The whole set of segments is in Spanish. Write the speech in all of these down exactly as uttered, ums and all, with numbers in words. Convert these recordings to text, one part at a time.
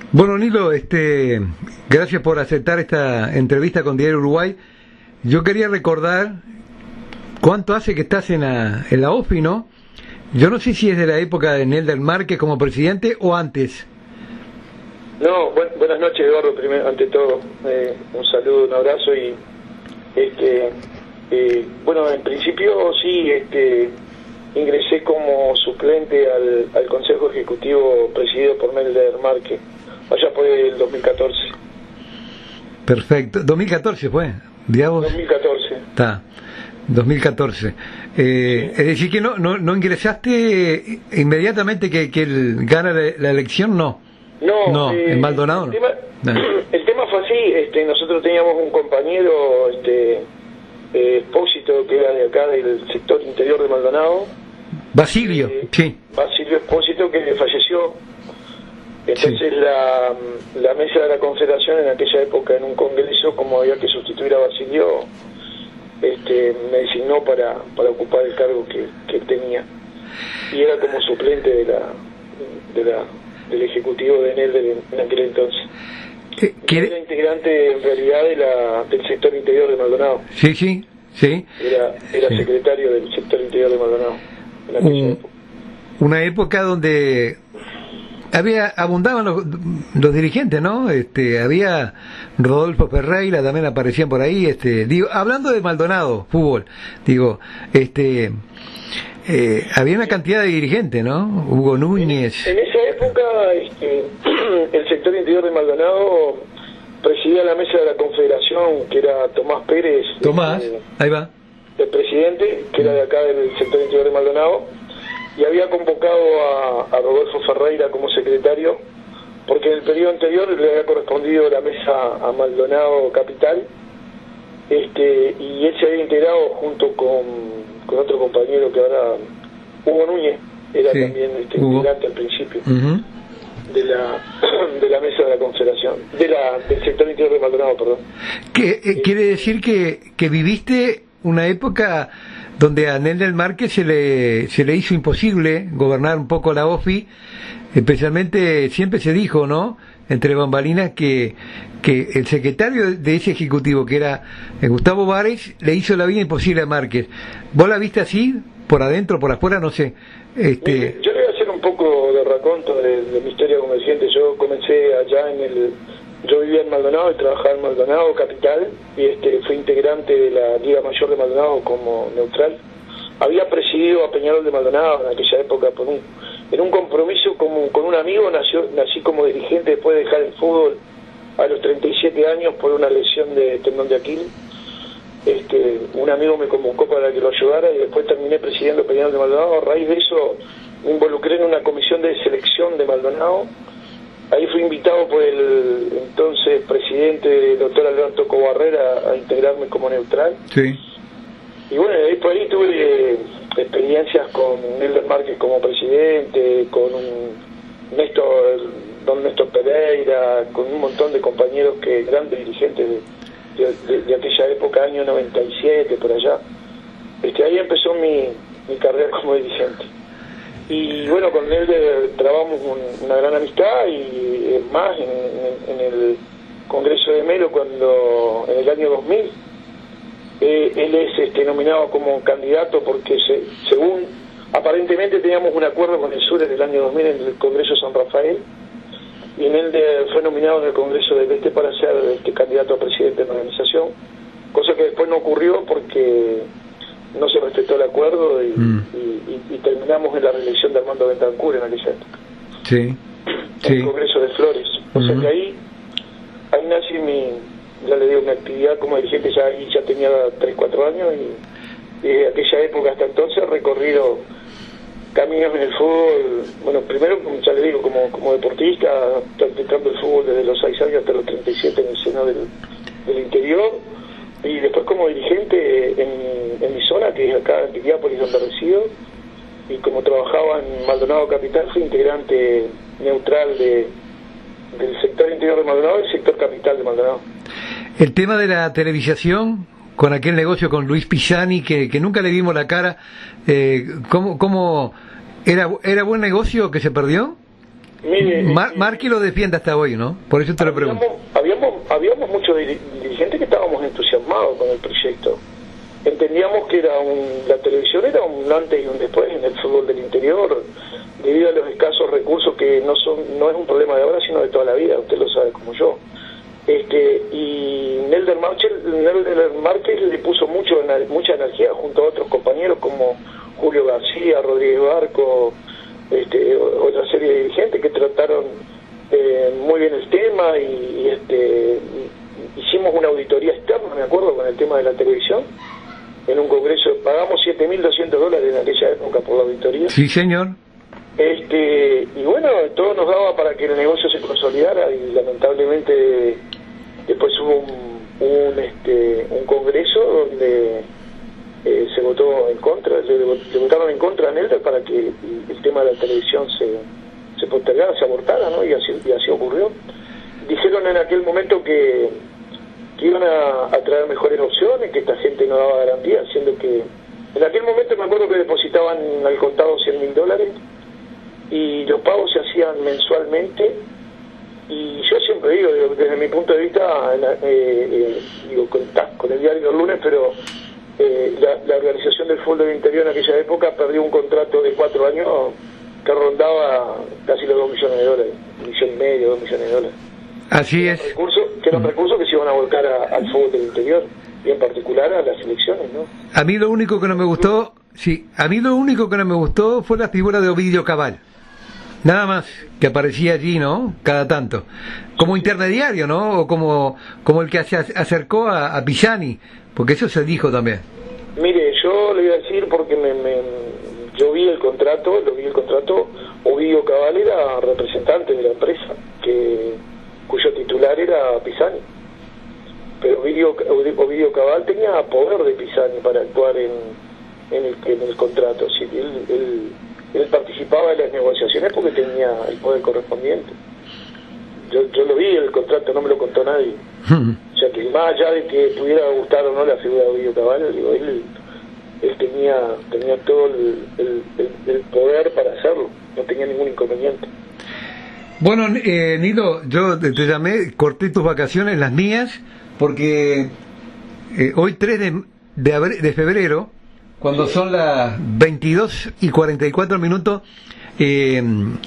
Bueno, Nilo, este, gracias por aceptar esta entrevista con Diario Uruguay. Yo quería recordar cuánto hace que estás en la, en la O F I, ¿no? Yo no sé si es de la época de Nelder Márquez como presidente o antes. No, bu buenas noches, Eduardo. Primero, ante todo, eh, un saludo, un abrazo y, este, eh, bueno, en principio sí, este, ingresé como suplente al, al Consejo Ejecutivo presidido por Nelder Márquez, allá por el dos mil catorce. Perfecto, dos mil catorce fue, digamos. dos mil catorce. Está, dos mil catorce. Eh, es decir que no, no, no ingresaste inmediatamente que, que él gana la, la elección, no. No, no eh, en Maldonado el no. Tema, no. El tema fue así, este, nosotros teníamos un compañero, este, eh, Espósito, que era de acá del sector interior de Maldonado. Basilio, eh, sí. Basilio Espósito, que falleció. Entonces sí. la, la mesa de la Confederación en aquella época, en un congreso, como había que sustituir a Basilio, este, me designó para, para ocupar el cargo que, que él tenía. Y era como suplente de la... De la del ejecutivo de Nelder en, en aquel entonces. ¿Qué? Era integrante en realidad de la, del sector interior de Maldonado. Sí, sí, sí. Era, era sí. secretario del sector interior de Maldonado. En aquella Un, época. Una época donde había abundaban los, los dirigentes, ¿no? Este, había Rodolfo Ferreira, también aparecían por ahí. Este, digo, hablando de Maldonado, fútbol, digo, este. Eh, había una cantidad de dirigentes, ¿no? Hugo Núñez. En, en esa época, este, el sector interior de Maldonado presidía la mesa de la Confederación, que era Tomás Pérez. Tomás, este, ahí va. El presidente, que era de acá del sector interior de Maldonado, y había convocado a, a Rodolfo Ferreira como secretario, porque en el periodo anterior le había correspondido la mesa a Maldonado Capital, este, y él se había integrado junto con con otro compañero que ahora, Hugo Núñez, era sí, también este, integrante al principio uh-huh. de la de la mesa de la Confederación, de la del sector interior de Maldonado, perdón. ¿Qué, eh, eh, quiere decir que, que viviste una época donde a Nelder Márquez se le, se le hizo imposible gobernar un poco la O F I, especialmente siempre se dijo, ¿no?, entre bambalinas, que, que el secretario de ese ejecutivo, que era Gustavo Báriz, le hizo la vida imposible a Márquez. ¿Vos la viste así? ¿Por adentro, por afuera? No sé. Este... Mire, yo le voy a hacer un poco de raconto de, de mi historia como dirigente. Yo comencé allá en el... Yo vivía en Maldonado y trabajaba en Maldonado Capital, y este, fui integrante de la Liga Mayor de Maldonado como neutral. Había presidido a Peñarol de Maldonado en aquella época por un... en un compromiso como, con un amigo. Nació, nací como dirigente después de dejar el fútbol a los treinta y siete años por una lesión de tendón de Aquiles. Este, un amigo me convocó para que lo ayudara y después terminé presidiendo Peñarol de Maldonado. A raíz de eso me involucré en una comisión de selección de Maldonado. Ahí fui invitado por el entonces presidente, el doctor Alberto Cobarrera, a integrarme como neutral. Sí. Y bueno, ahí por ahí tuve eh, experiencias con Nelder Márquez como presidente, con un Néstor, don Néstor Pereira, con un montón de compañeros, que grandes dirigentes de, de, de, de aquella época, año noventa y siete, por allá. Este, ahí empezó mi, mi carrera como dirigente. Y bueno, con Nelder trabamos un, una gran amistad, y es más, en, en, en el Congreso de Melo, cuando en el año dos mil, Eh, él es este, nominado como candidato porque se, según aparentemente teníamos un acuerdo con el Sur en el año dos mil en el Congreso San Rafael, y en él de, fue nominado en el Congreso del Este para ser este, candidato a presidente de la organización, cosa que después no ocurrió porque no se respetó el acuerdo, y, mm. y, y, y terminamos en la reelección de Armando Bentancur en aquella época, sí. en sí. el Congreso de Flores. O sea uh-huh. que ahí ahí nací mi, ya le digo, mi actividad como dirigente. Ya ahí ya tenía tres, cuatro años, y, y desde aquella época hasta entonces he recorrido caminos en el fútbol. Bueno, primero, ya le digo, como, como deportista, practicando el fútbol desde los seis años hasta los treinta y siete en el seno del, del interior, y después como dirigente en, en mi zona, que es acá en Piriápolis, donde resido, y como trabajaba en Maldonado Capital, fui integrante neutral de, del sector interior de Maldonado y el sector capital de Maldonado. El tema de la televisación, con aquel negocio con Luis Pisani, que, que nunca le vimos la cara, eh, ¿cómo, cómo era, era buen negocio que se perdió? Mire, Mar, eh, Marqui lo defiende hasta hoy, ¿no? Por eso te lo pregunto. Habíamos, habíamos, habíamos muchos dirigentes que estábamos entusiasmados con el proyecto. Entendíamos que era un, la televisión era un antes y un después en el fútbol del interior, debido a los escasos recursos que no son no es un problema de ahora, sino de toda la vida, usted lo sabe como yo. Este y Nelder Márquez, Nelder Márquez le puso mucho mucha energía junto a otros compañeros como Julio García, Rodríguez Barco, este, otra serie de dirigentes que trataron eh, muy bien el tema y, y este hicimos una auditoría externa, me acuerdo, con el tema de la televisión. En un congreso pagamos siete mil doscientos dólares en aquella época por la auditoría. Sí, señor. Este y bueno, todo nos daba para que el negocio se consolidara y lamentablemente después hubo un, un, este, un congreso donde eh, se votó en contra, le, le votaron en contra a Nelder para que el, el tema de la televisión se, se postergara, se abortara, ¿no? Y así, y así ocurrió. Dijeron en aquel momento que que iban a, a traer mejores opciones, que esta gente no daba garantía, siendo que en aquel momento me acuerdo que depositaban al contado cien mil dólares y los pagos se hacían mensualmente. Y yo siempre digo, digo desde mi punto de vista, eh, eh, digo con, con el diario del lunes, pero eh, la, la organización del fútbol del interior en aquella época perdió un contrato de cuatro años que rondaba casi los dos millones de dólares, un millón y medio, dos millones de dólares. Así es. Recursos, que eran recursos que se iban a volcar a, al fútbol del interior y en particular a las elecciones, ¿no? A mí lo único que no me gustó, sí, a mí lo único que no me gustó fue la figura de Ovidio Cabal. Nada más, que aparecía allí, ¿no? Cada tanto. Como intermediario, ¿no? O como, como el que se acercó a, a Pisani, porque eso se dijo también. Mire, yo le voy a decir porque me, me, yo vi el contrato, lo vi el contrato, Ovidio Cabal era representante de la empresa, que cuyo titular era Pisani. Pero Ovidio, Ovidio Cabal tenía poder de Pisani para actuar en, en, el, en el contrato. Sí, él, él, él participaba de las negociaciones porque tenía el poder correspondiente. Yo, yo lo vi, el contrato no me lo contó nadie. O sea que más allá de que pudiera gustar o no la figura de Ovidio Cabal, digo, él, él tenía, tenía todo el, el, el, el poder para hacerlo, no tenía ningún inconveniente. Bueno, eh, Nilo, yo te, te llamé, corté tus vacaciones, las mías, porque eh, hoy tres de, de, abril, de febrero, cuando sí. son las veintidós y cuarenta y cuatro minutos, eh,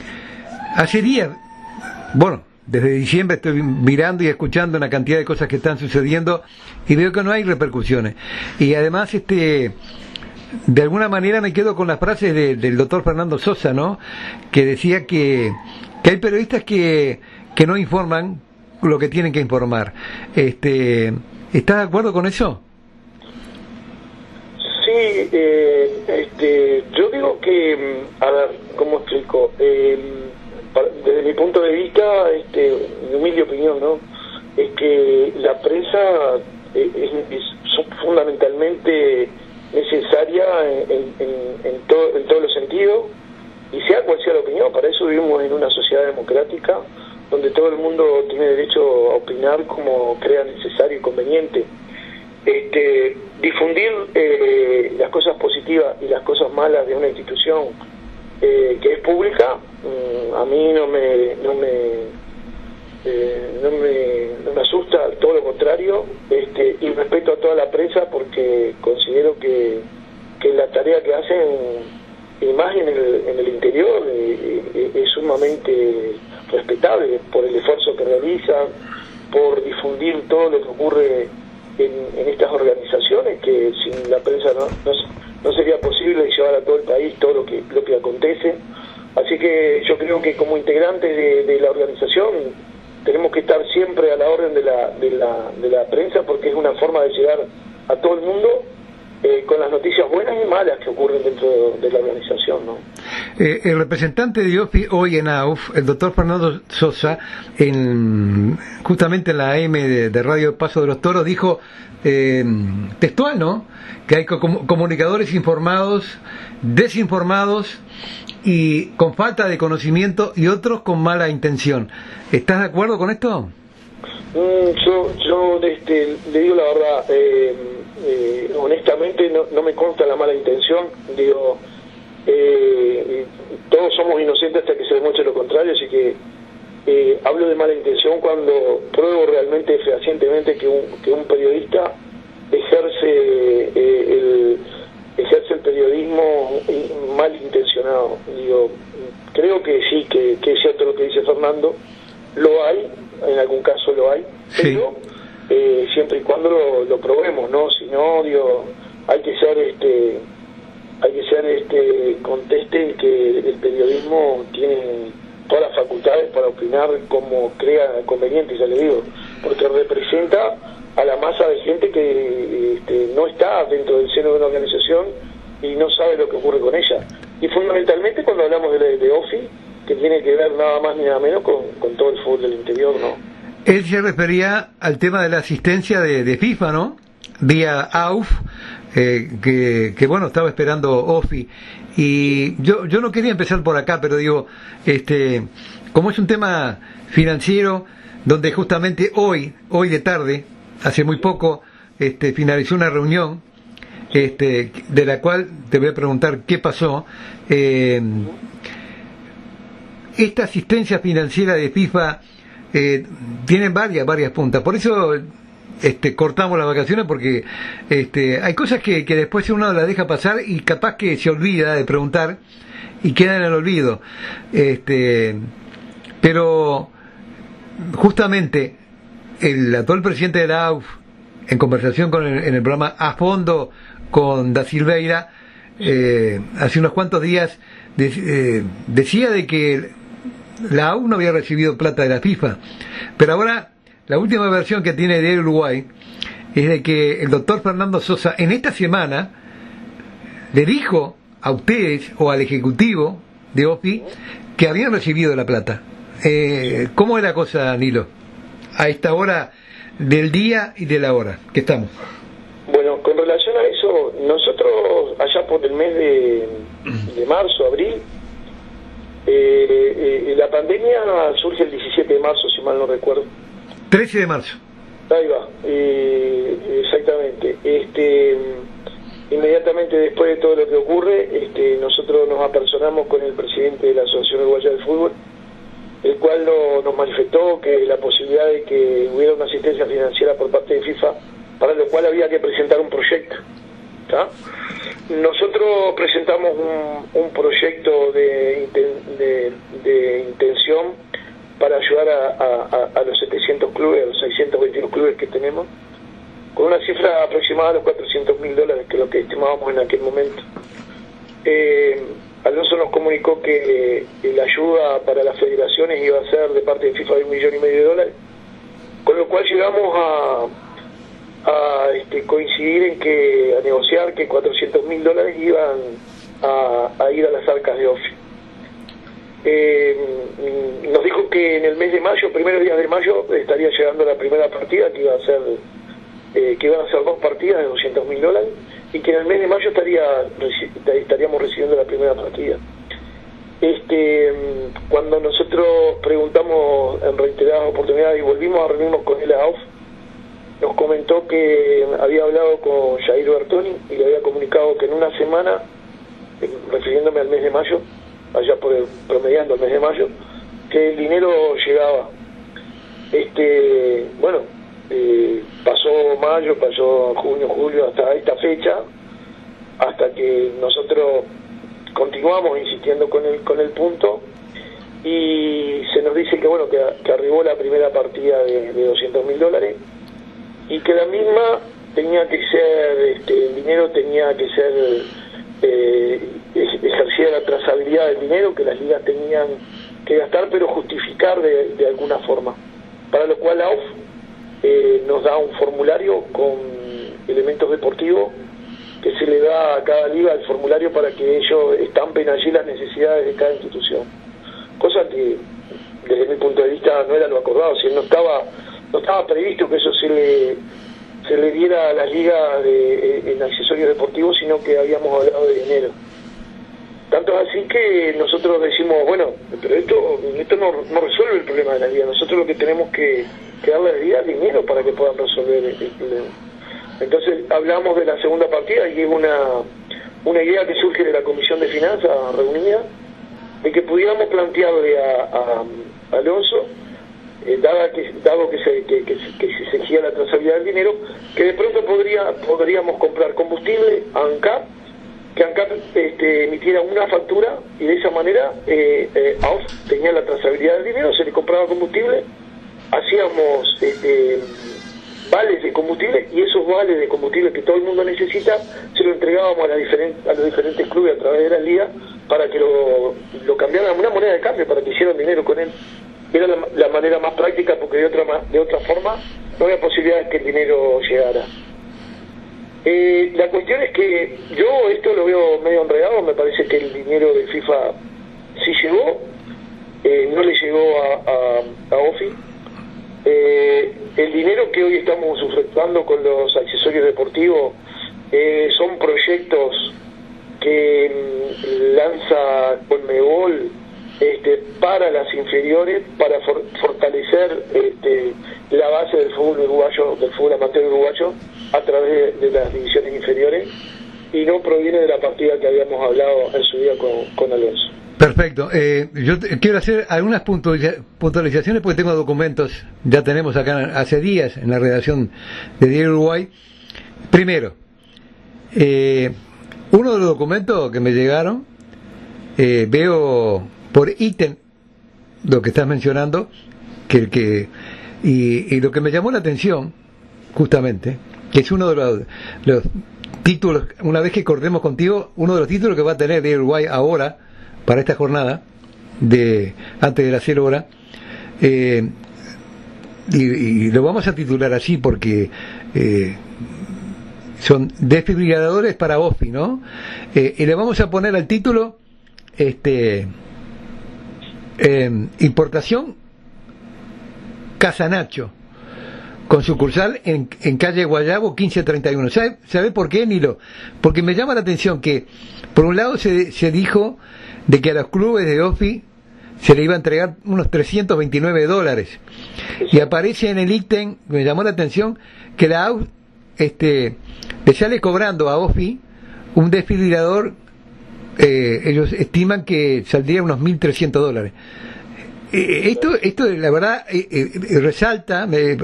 hace días, bueno, desde diciembre estoy mirando y escuchando una cantidad de cosas que están sucediendo y veo que no hay repercusiones. Y además, este... de alguna manera me quedo con las frases de, del doctor Fernando Sosa, ¿no? Que decía que, que hay periodistas que, que no informan lo que tienen que informar. Este, ¿estás de acuerdo con eso? Sí, eh, este, yo digo que, a ver, ¿cómo explico? Eh, para, desde mi punto de vista, este, mi humilde opinión, ¿no? Es que la prensa es, es, es fundamentalmente necesaria en, en, en, todo, en todos los sentidos, y sea cual sea la opinión. Para eso vivimos en una sociedad democrática donde todo el mundo tiene derecho a opinar como crea necesario y conveniente. Este, difundir eh, las cosas positivas y las cosas malas de una institución eh, que es pública, mmm, a mí no me no me, eh, no me no me asusta, todo lo contrario, este, y respeto a toda la prensa porque considero que, que la tarea que hacen, y más en el, en el interior, eh, eh, es sumamente respetable por el esfuerzo que realizan, por difundir todo lo que ocurre en, en estas organizaciones, que sin la prensa no, no, no sería posible llevar a todo el país todo lo que lo que acontece. Así que yo creo que como integrantes de, de la organización tenemos que estar siempre a la orden de la, de la, de la prensa, porque es una forma de llegar a todo el mundo eh, con las noticias buenas y malas que ocurren dentro de la organización, ¿no? Eh, el representante de OFI hoy en A U F, el doctor Fernando Sosa, en, justamente en la A M de, de Radio Paso de los Toros, dijo eh, textual, ¿no?, que hay com- comunicadores informados, desinformados y con falta de conocimiento y otros con mala intención. ¿Estás de acuerdo con esto? Mm, yo yo este, le digo la verdad, eh, eh, honestamente no, no me consta la mala intención. Digo, eh, todos somos somos inocentes hasta que se demuestre lo contrario, así que eh, hablo de mala intención cuando pruebo realmente fehacientemente que un, que un periodista ejerce eh, el ejerce el periodismo malintencionado. Digo, creo que sí, que, que es cierto lo que dice Fernando, lo hay, en algún caso lo hay, sí. Pero eh, siempre y cuando lo, lo probemos, ¿no? Si no, digo, hay que ser este hay que ser este conteste que el periodismo tiene todas las facultades para opinar como crea conveniente, ya le digo, porque representa a la masa de gente que este, no está dentro del seno de una organización y no sabe lo que ocurre con ella. Y fundamentalmente cuando hablamos de, de O F I, que tiene que ver nada más ni nada menos con, con todo el fútbol del interior, ¿no? Él se refería al tema de la asistencia de, de FIFA, ¿no? Vía A U F, eh, que, que bueno, estaba esperando O F I. Y yo, yo no quería empezar por acá, pero digo, este, como es un tema financiero, donde justamente hoy, hoy de tarde, hace muy poco, este, finalizó una reunión, este, de la cual te voy a preguntar qué pasó. Eh, esta asistencia financiera de FIFA eh, tiene varias, varias puntas. Por eso este, cortamos las vacaciones, porque este, hay cosas que, que después uno las deja pasar y capaz que se olvida de preguntar y queda en el olvido. Este, pero justamente el actual presidente de la A U F, en conversación con el, en el programa A Fondo con Da Silveira, eh, hace unos cuantos días de, eh, decía de que la A U F no había recibido plata de la FIFA, pero ahora la última versión que tiene de Uruguay es de que el doctor Fernando Sosa en esta semana le dijo a ustedes o al ejecutivo de O F I que habían recibido la plata. Eh, ¿Cómo es la cosa, Nilo, a esta hora del día y de la hora que estamos? Bueno, con relación a eso, nosotros allá por el mes de, de marzo, abril, eh, eh, la pandemia surge el diecisiete de marzo, si mal no recuerdo. trece de marzo. Ahí va, eh, exactamente. Este, inmediatamente después de todo lo que ocurre, este, nosotros nos apersonamos con el presidente de la Asociación Uruguaya del Fútbol, el cual no, nos manifestó que la posibilidad de que hubiera una asistencia financiera por parte de FIFA, para lo cual había que presentar un proyecto. ¿Tá? Nosotros presentamos un, un proyecto de, de, de intención para ayudar a, a, a los setecientos clubes, a los seiscientos veintidós clubes que tenemos, con una cifra aproximada a los cuatrocientos mil dólares, que es lo que estimábamos en aquel momento. Eh, Alonso nos comunicó que eh, la ayuda para las federaciones iba a ser de parte de FIFA de un millón y medio de dólares, con lo cual llegamos a, a este, coincidir en que a negociar que cuatrocientos mil dólares iban a, a ir a las arcas de O F I. Eh, nos dijo que en el mes de mayo, primeros días de mayo, estaría llegando la primera partida, que iba a ser eh, que iban a ser dos partidas de doscientos mil dólares, y que en el mes de mayo estaría estaríamos recibiendo la primera partida. Este, cuando nosotros preguntamos en reiteradas oportunidades y volvimos a reunirnos con el A U F, nos comentó que había hablado con Jair Bertoni y le había comunicado que en una semana, refiriéndome al mes de mayo, allá por el, promediando el mes de mayo, que el dinero llegaba. Este, bueno, eh, pasó mayo, pasó junio, julio, hasta esta fecha, hasta que nosotros continuamos insistiendo con el con el punto, y se nos dice que bueno que, que arribó la primera partida de, de doscientos mil dólares, y que la misma tenía que ser, este, el dinero tenía que ser eh, ejercía la trazabilidad del dinero, que las ligas tenían que gastar, pero justificar de, de alguna forma, para lo cual la A U F eh, nos da un formulario con elementos deportivos que se le da a cada liga el formulario para que ellos estampen allí las necesidades de cada institución, cosa que desde mi punto de vista no era lo acordado, si no estaba no estaba previsto que eso se le se le diera a las ligas de, en accesorios deportivos, sino que habíamos hablado de dinero. Tanto es así que nosotros decimos, bueno, pero esto esto no, no resuelve el problema de la liga, nosotros lo que tenemos que, que darle a la liga es dinero para que puedan resolver el, el problema. Entonces hablamos de la segunda partida, y es una una idea que surge de la Comisión de Finanzas reunida, de que pudiéramos plantearle a, a, a Alonso, eh, dada que, dado que se, que, que, que se exigía la trazabilidad del dinero, que de pronto podría podríamos comprar combustible a ANCAP, que ANCAP este, emitiera una factura y de esa manera eh, eh, A O F tenía la trazabilidad del dinero, se le compraba combustible, hacíamos este, vales de combustible y esos vales de combustible que todo el mundo necesita se lo entregábamos a, la diferen, a los diferentes clubes a través de la liga para que lo, lo cambiaran a una moneda de cambio, para que hicieran dinero con él. Era la, la manera más práctica, porque de otra de otra forma no había posibilidad de que el dinero llegara. Eh, la cuestión es que yo esto lo veo medio enredado. Me parece que el dinero de FIFA sí llegó, eh, no le llegó a, a, a O F I. Eh, el dinero que hoy estamos usufructuando con los accesorios deportivos eh, son proyectos que mm, lanza Conmebol este, para las inferiores, para for, fortalecer este, la base del fútbol uruguayo, del fútbol amateur uruguayo, a través de, de las divisiones inferiores, y no proviene de la partida que habíamos hablado en su día con, con Alonso. Perfecto. Eh, yo te, quiero hacer algunas puntualizaciones porque tengo documentos, ya tenemos acá hace días en la redacción de Diario Uruguay. Primero, eh, uno de los documentos que me llegaron, eh, veo por ítem lo que estás mencionando, que, que y, y lo que me llamó la atención, justamente, que es uno de los, los títulos, una vez que cortemos contigo, uno de los títulos que va a tener Diario Uruguay ahora, para esta jornada, de antes de las cero horas, eh, y, y lo vamos a titular así porque eh, son desfibriladores para O F I, ¿no? Eh, y le vamos a poner al título este eh, importación Casanacho, con sucursal en, en calle Guayabo quince treinta y uno. ¿Sabe, ¿Sabe por qué, Nilo? Porque me llama la atención que, por un lado, se, se dijo de que a los clubes de O F I se le iba a entregar unos trescientos veintinueve dólares. Y aparece en el ítem, me llamó la atención, que la A U este, le sale cobrando a O F I un desfibrilador, eh, ellos estiman que saldría unos mil trescientos dólares. Eh, esto, esto la verdad eh, eh, resalta eh,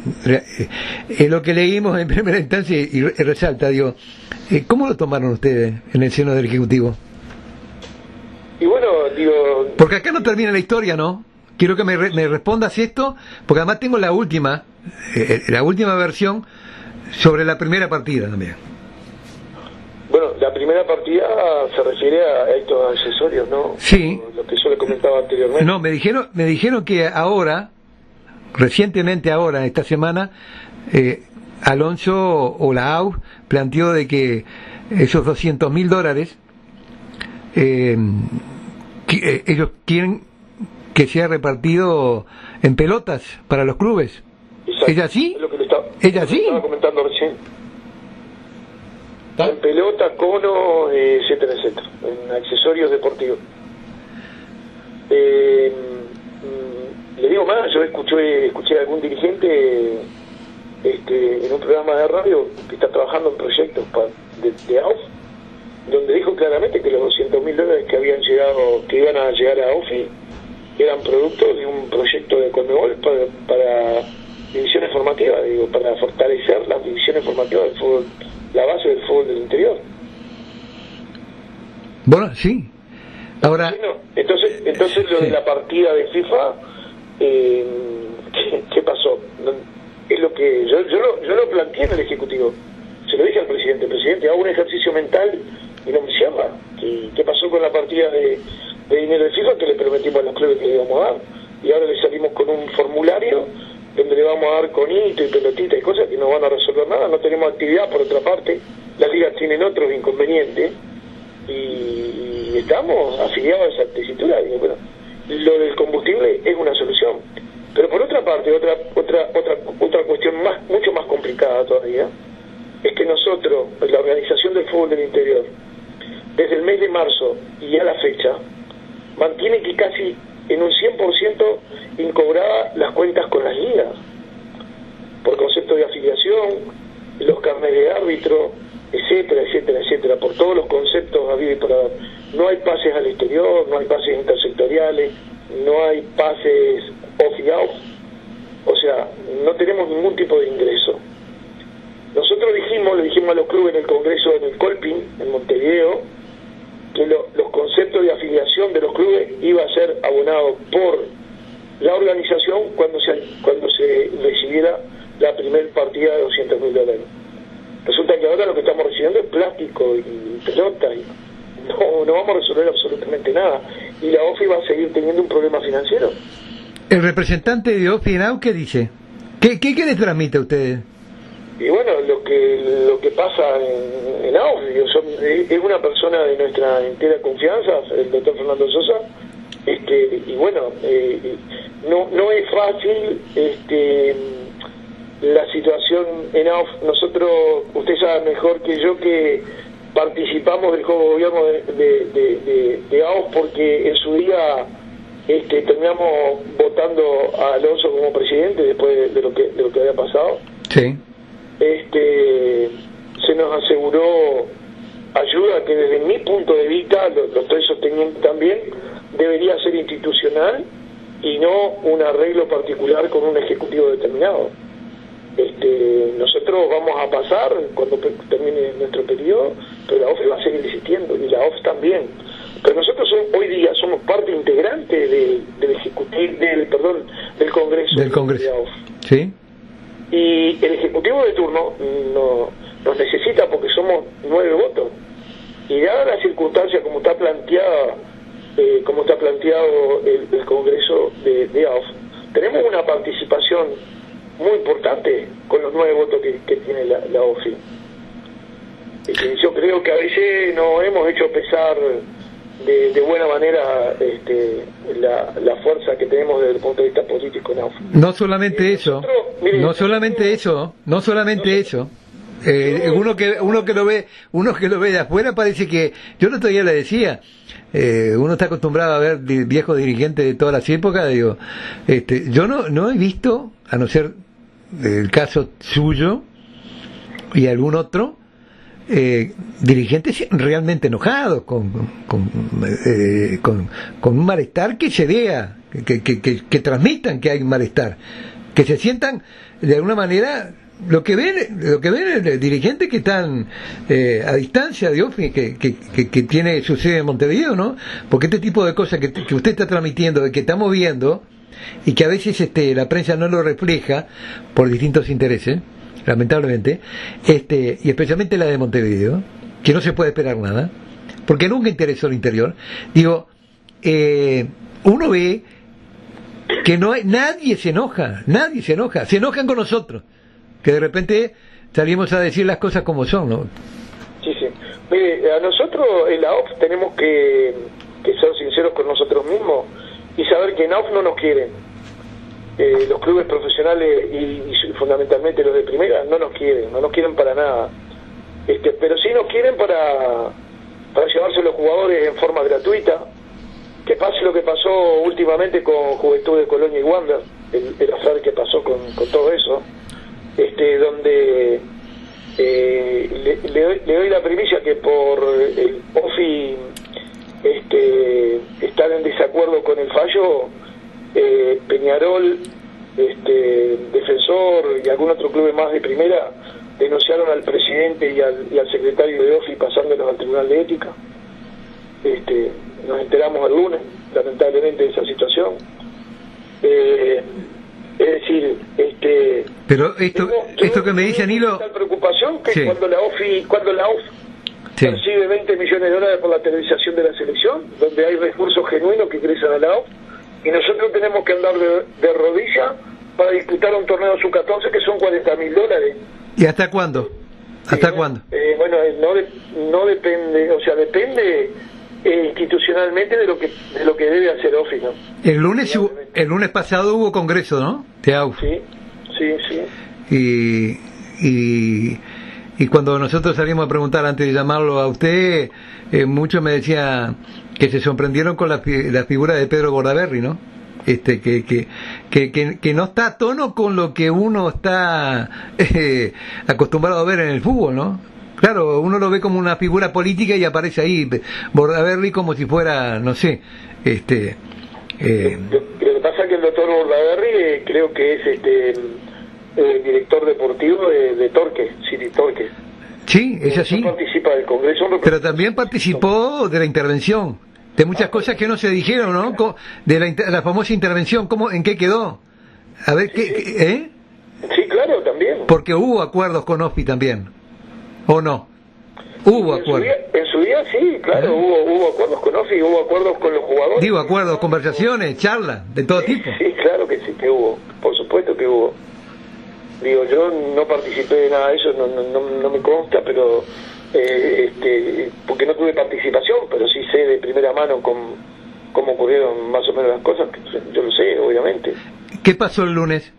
eh, lo que leímos en primera instancia y, y resalta, digo, eh, ¿cómo lo tomaron ustedes en el seno del Ejecutivo? Y bueno, digo... Porque acá no termina la historia, ¿no? Quiero que me, re, me respondas esto, porque además tengo la última, eh, la última versión sobre la primera partida también. Bueno, la primera partida se refiere a estos accesorios, ¿no? Sí. Lo que yo le comentaba anteriormente. No, me dijeron, me dijeron que ahora, recientemente ahora, esta semana, eh, Alonso o la A U planteó de que esos doscientos mil dólares, eh, que, eh, ellos quieren que sea repartido en pelotas para los clubes. Exacto. ¿Es así? Es lo que le estaba, ¿Es así? Lo estaba comentando recién. En pelota, cono, eh, etcétera, etcétera, en accesorios deportivos. Eh, mm, le digo más, yo escuché, escuché a algún dirigente este, en un programa de radio que está trabajando en proyectos pa, de, de A U F, donde dijo claramente que los doscientos mil dólares que habían llegado, que iban a llegar a O F I, eran producto de un proyecto de Conmebol para, para divisiones formativas, digo, para fortalecer las divisiones formativas del fútbol, la base del fútbol del interior. Bueno, sí. Ahora, bueno, entonces, entonces lo sí. de la partida de FIFA, eh, ¿qué, ¿qué pasó? Es lo que yo, yo, lo, yo lo planteé en el Ejecutivo. Se lo dije al presidente, presidente, hago un ejercicio mental y no me cierra. ¿Qué, qué pasó con la partida de, de dinero de FIFA que le prometimos a los clubes que le íbamos a dar? Y ahora le salimos con un formulario donde le vamos a dar conito y pelotita y cosas que no van a resolver nada. No tenemos actividad, por otra parte. Las ligas tienen otros inconvenientes y, y estamos afiliados a esa tesitura. Digo, bueno, lo del combustible es una solución. Pero por otra parte, otra otra otra otra cuestión más mucho más complicada todavía, es que nosotros, la Organización del Fútbol del Interior, desde el mes de marzo y a la fecha, mantiene que casi en un cien por ciento incobrada las cuentas con las ligas, por concepto de afiliación, los carnets de árbitro, etcétera, etcétera, etcétera, por todos los conceptos habidos y por haber. no hay pases al exterior, no hay pases intersectoriales, no hay pases off y out, o sea, no tenemos ningún tipo de ingreso. Nosotros dijimos, le dijimos a los clubes en el Congreso, en el Colping, en Montevideo, que lo, los conceptos de afiliación de los clubes iba a ser abonado por la organización cuando se cuando se recibiera la primer partida de doscientos mil dólares. Resulta que ahora lo que estamos recibiendo es plástico y pelota y no, no vamos a resolver absolutamente nada, y la O F I va a seguir teniendo un problema financiero. El representante de O F I en A U, ¿qué dice? ¿Qué, qué, qué les transmite a ustedes? Y bueno, lo que lo que pasa en, en A U F, son, es una persona de nuestra entera confianza, el doctor Fernando Sosa, este, y bueno, eh, no no es fácil este la situación en A U F. Nosotros, usted sabe mejor que yo que participamos del juego de gobierno de, de, de, de, de A U F porque en su día este, terminamos votando a Alonso como presidente después de, de lo que de lo que había pasado. Sí. Este, se nos aseguró ayuda que desde mi punto de vista, lo, lo estoy sosteniendo también, debería ser institucional y no un arreglo particular con un ejecutivo determinado. Este, nosotros vamos a pasar cuando termine nuestro periodo, pero la O F va a seguir existiendo y la O F también. Pero nosotros son, hoy día somos parte integrante del, del ejecutivo, del perdón, del Congreso, del Congreso. De la O F. Sí. Y el ejecutivo de turno no, nos necesita porque somos nueve votos. Y dada la circunstancia como está planteada, eh, como está planteado el, el Congreso de, de A O F, tenemos una participación muy importante con los nueve votos que, que tiene la, la O F I. Este, yo creo que a veces no hemos hecho pesar de, de buena manera este, la, la fuerza que tenemos desde el punto de vista político en A O F I. No solamente eh, eso, nosotros, mire, no solamente nosotros, eso, no solamente no, eso. Eh, uno que uno que lo ve uno que lo ve de afuera parece que yo el otro día le decía eh, uno está acostumbrado a ver di, viejos dirigentes de todas las épocas, digo, este, yo no no he visto, a no ser el caso suyo y algún otro, eh, dirigentes realmente enojados con con, eh, con con un malestar que se vea, que, que, que, que transmitan que hay un malestar, que se sientan de alguna manera lo que ven lo que ven el dirigentes que están eh, a distancia de O F I, que, que, que, que tiene su sede en Montevideo, ¿no? Porque este tipo de cosas que, que usted está transmitiendo, que estamos viendo y que a veces este la prensa no lo refleja por distintos intereses, lamentablemente, este y especialmente la de Montevideo, que no se puede esperar nada, porque nunca interesó el interior. Digo, eh, uno ve que no hay, nadie se enoja, nadie se enoja, se enojan con nosotros, que de repente salimos a decir las cosas como son, ¿no? Sí, sí. Mire, a nosotros en la O F tenemos que, que ser sinceros con nosotros mismos y saber que en la O F no nos quieren. Eh, los clubes profesionales y, y fundamentalmente los de primera no nos quieren, no nos quieren para nada. Este, pero sí nos quieren para, para llevarse los jugadores en forma gratuita. Que pase lo que pasó últimamente con Juventud de Colonia y Wander, el, el azar que pasó con, con todo eso. Este, donde eh, le, le, doy, le doy la primicia que por el O F I este, estar en desacuerdo con el fallo, eh, Peñarol, este, Defensor y algún otro club más de primera denunciaron al presidente y al, y al secretario de O F I pasándolos al Tribunal de Ética. Este, nos enteramos el lunes, lamentablemente, de esa situación. Eh, Es decir, este... Pero esto tengo, esto que me dice Anilo... tal preocupación que sí. cuando la O F I, cuando la O F sí. percibe veinte millones de dólares por la televisación de la selección, donde hay recursos genuinos que ingresan a la O F, y nosotros tenemos que andar de, de rodilla para disputar un torneo sub catorce que son cuarenta mil dólares. ¿Y hasta cuándo? ¿Hasta eh, cuándo? Eh, bueno, no, de, no depende, o sea, depende... Eh, institucionalmente de lo que de lo que debe hacer O F I, ¿no? El lunes hubo, el lunes pasado hubo congreso, ¿no? De A U F. Sí, sí, sí. Y, y, y cuando nosotros salimos a preguntar antes de llamarlo a usted, eh, muchos me decían que se sorprendieron con la, la figura de Pedro Bordaberry, ¿no? Este, que, que, que, que, que no está a tono con lo que uno está eh, acostumbrado a ver en el fútbol, ¿no? Claro, uno lo ve como una figura política y aparece ahí, Bordaberry, como si fuera, no sé, este... Eh... Lo, lo que pasa es que el doctor Bordaberry eh, creo que es este el director deportivo de, de Torque, City Torque. Sí, es así. No participa del Congreso. Pero también participó de la intervención, de muchas ah, cosas que no se dijeron, ¿no? De la, la famosa intervención, ¿cómo, ¿en qué quedó? A ver, ¿qué, sí. qué, ¿eh? Sí, claro, también. Porque hubo acuerdos con OFI también, ¿o no? Hubo en acuerdos. Su día, en su día sí, claro, ¿Eh? hubo, hubo acuerdos con OFI, hubo acuerdos con los jugadores. Digo, acuerdos, conversaciones, charlas, de todo sí, tipo. Sí, claro que sí, que hubo, por supuesto que hubo. Digo, yo no participé de nada de eso, no, no, no, no me consta, pero eh, este, porque no tuve participación, pero sí sé de primera mano cómo, cómo ocurrieron más o menos las cosas, yo lo sé, obviamente. ¿Qué pasó el lunes?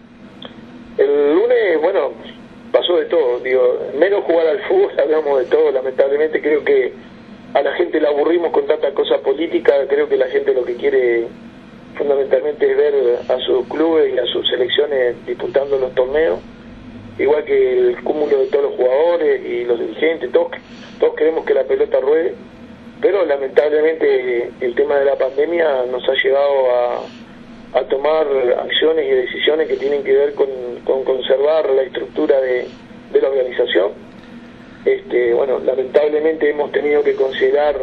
El lunes, bueno, pasó de todo, digo, menos jugar al fútbol, hablamos de todo, lamentablemente creo que a la gente la aburrimos con tanta cosa política, creo que la gente lo que quiere fundamentalmente es ver a sus clubes y a sus selecciones disputando los torneos, igual que el cúmulo de todos los jugadores y los dirigentes, todos, todos queremos que la pelota ruede, pero lamentablemente el tema de la pandemia nos ha llevado a, a tomar acciones y decisiones que tienen que ver con, con conservar la estructura de, de la organización. Este, bueno, lamentablemente hemos tenido que considerar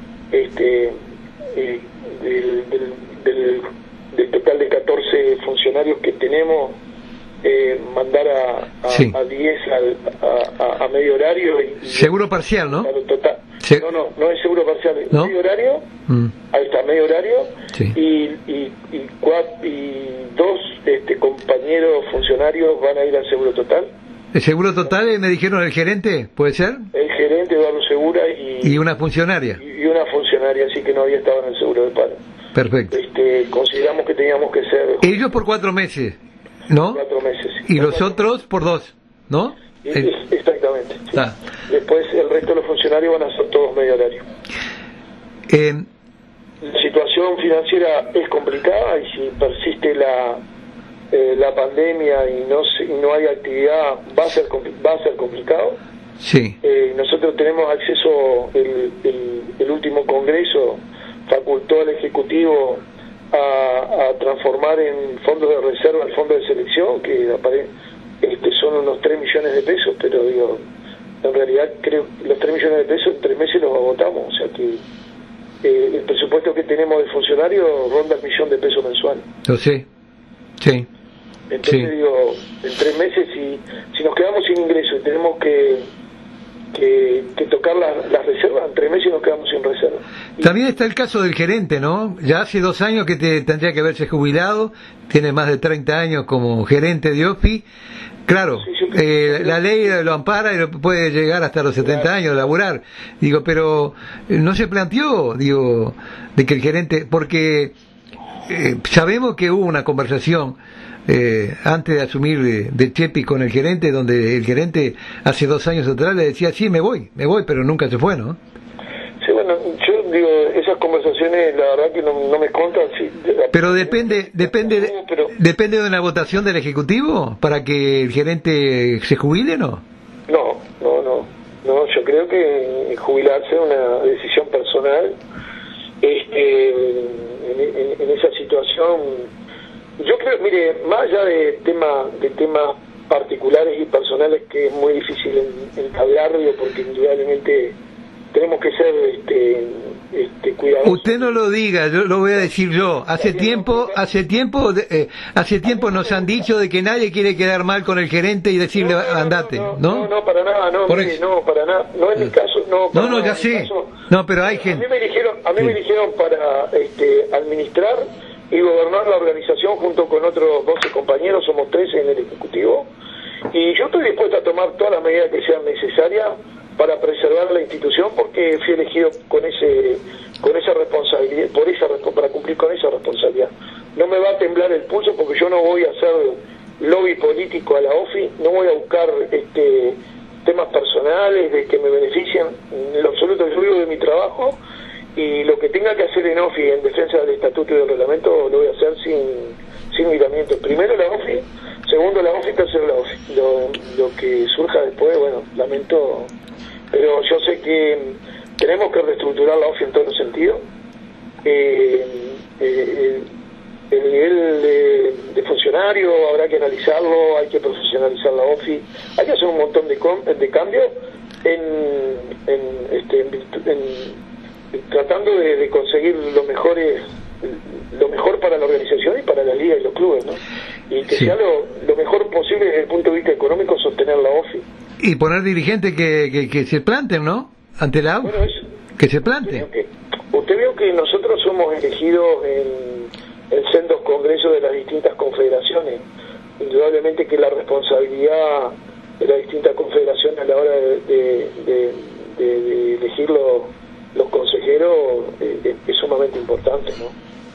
este el, el, el, del, del total de catorce funcionarios que tenemos, eh, mandar a, a, sí. a diez al, a, a, a medio horario. Y, seguro parcial, ¿no? Total. Se... No, no, no es seguro parcial, es ¿no? medio horario, mm. ahí está, medio horario, sí. y, y, y, cuatro, y dos este, compañeros funcionarios van a ir al seguro total. ¿El seguro total eh, me dijeron el gerente, puede ser? El gerente Eduardo Segura y, y una funcionaria. Y, y una funcionaria, así que no había estado en el seguro de paro. Perfecto. Este, consideramos que teníamos que ser... Ellos por cuatro meses, ¿no? Cuatro meses. Sí. Y los otros por dos, ¿no? Y, el... Exactamente. Sí. Ah. Después el resto de los funcionarios van a ser todos medio horario. Eh... La situación financiera es complicada y si persiste la... Eh, la pandemia y no se, y no hay actividad va a ser va a ser complicado. Sí. Eh, nosotros tenemos acceso, el, el, el último congreso facultó al ejecutivo a, a transformar en fondos de reserva el fondo de selección, que este, son unos tres millones de pesos, pero digo, en realidad creo que los tres millones de pesos en tres meses los agotamos, o sea que eh, el presupuesto que tenemos de funcionarios ronda el millón de pesos mensual. Lo sé. Sí. Entonces sí. digo, en tres meses si, si nos quedamos sin ingresos y tenemos que, que, que tocar las, las reservas, en tres meses nos quedamos sin reservas. También está el caso del gerente, ¿no? Ya hace dos años que te, tendría que haberse jubilado, tiene más de treinta años como gerente de OFI. Claro, sí, eh, la ley lo ampara y lo puede llegar hasta los setenta claro. años de laburar. Digo, pero no se planteó, digo, de que el gerente, porque eh, sabemos que hubo una conversación Eh, antes de asumir de, de Chepi con el gerente, donde el gerente hace dos años atrás le decía, sí, me voy, me voy, pero nunca se fue, ¿no? Sí, bueno, yo digo, esas conversaciones la verdad que no, no me contan. Sí, de pero depende, depende, de, pero... depende de una votación del Ejecutivo para que el gerente se jubile, ¿no? No, no, no, no, yo creo que jubilarse es una decisión personal. Este, en, en, en esa situación... Yo creo, mire, más allá de temas de temas particulares y personales que es muy difícil entablarlo porque indudablemente tenemos que ser este, este cuidadosos. Usted no lo diga, yo lo voy a decir yo. Hace tiempo, hace tiempo, eh, hace tiempo nos han dicho de que nadie quiere quedar mal con el gerente y decirle no, no, andate, no, ¿no? No, no, para nada, no, Por mire, no, para nada, no es mi caso, no. No, no, nada, ya sé. Caso, no, pero hay gente. A mí me eligieron, a mí sí. me eligieron para este, administrar y gobernar la organización junto con otros doce compañeros, somos trece en el Ejecutivo, y yo estoy dispuesto a tomar todas las medidas que sean necesarias para preservar la institución porque fui elegido con ese con esa responsabilidad, por esa para cumplir con esa responsabilidad. No me va a temblar el pulso porque yo no voy a hacer lobby político a la OFI, no voy a buscar este temas personales de que me beneficien, en lo absoluto yo vivo de mi trabajo. Y lo que tenga que hacer en OFI en defensa del estatuto y del reglamento lo voy a hacer sin, sin miramiento. Primero la OFI, segundo la OFI, tercero la OFI. Lo, lo que surja después, bueno, lamento que tenemos que reestructurar la O F I en todos los sentidos. Eh, eh, el nivel de, de funcionario habrá que analizarlo, hay que profesionalizar la O F I, hay que hacer un montón de, com de cambios en, en, este, en, en, en tratando de, de conseguir lo mejores lo mejor para la organización y para la liga y los clubes, ¿no? Y que sí. sea lo, lo mejor posible desde el punto de vista económico sostener la O F I. Y poner dirigentes que, que, que se planten, ¿no? Ante la U. Bueno, que se planten. Usted, usted vio que nosotros somos elegidos en, en sendos congresos de las distintas confederaciones. Indudablemente que la responsabilidad de las distintas confederaciones a la hora de, de, de, de, de elegir los, los consejeros es, es sumamente importante, ¿no?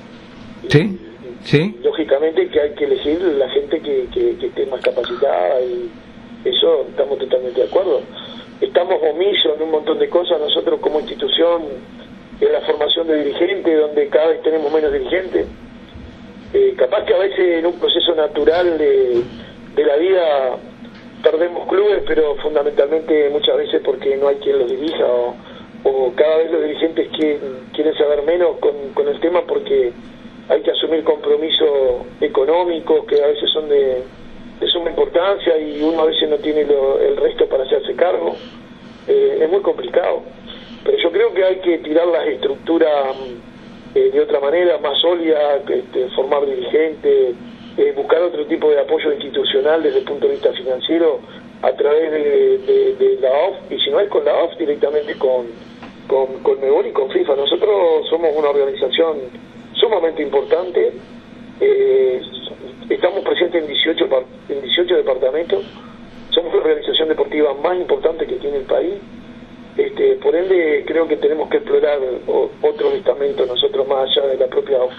Sí, sí. Lógicamente que hay que elegir la gente que, que, que esté más capacitada, y eso estamos totalmente de acuerdo. Estamos omisos en un montón de cosas nosotros como institución, en la formación de dirigentes, donde cada vez tenemos menos dirigentes. Eh, capaz que a veces en un proceso natural de, de la vida perdemos clubes, pero fundamentalmente muchas veces porque no hay quien los dirija, o, o cada vez los dirigentes quieren, quieren saber menos con, con el tema porque hay que asumir compromisos económicos que a veces son de, de suma importancia y uno a veces no tiene lo, el resto para hacerse cargo. Eh, es muy complicado, pero yo creo que hay que tirar las estructuras eh, de otra manera, más sólida, este, formar dirigentes, eh, buscar otro tipo de apoyo institucional desde el punto de vista financiero a través de, de, de la O F, y si no es con la O F, directamente con, con, con Mebol y con FIFA. Nosotros somos una organización sumamente importante, eh, estamos presentes en dieciocho, en dieciocho departamentos, somos la organización deportiva más importante que tiene el país, este, por ende creo que tenemos que explorar o, otros estamentos nosotros más allá de la propia O F.